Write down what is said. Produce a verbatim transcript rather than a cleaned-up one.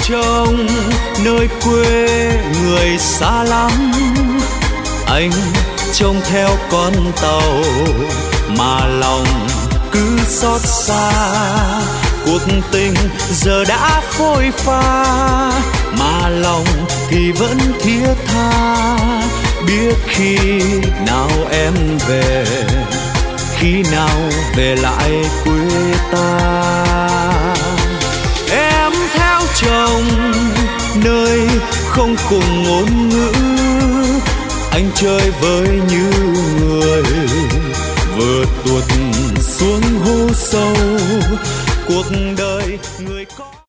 chồng nơi quê người xa lắm, anh trông theo con tàu mà lòng cứ xót xa. Cuộc tình giờ đã phôi pha mà lòng thì vẫn thiết tha. Biết khi nào em về, khi nào về lại quê ta. Em theo chồng nơi không cùng ngôn ngữ, anh chơi với như người vừa tuột xuống hố sâu. Cuộc đời người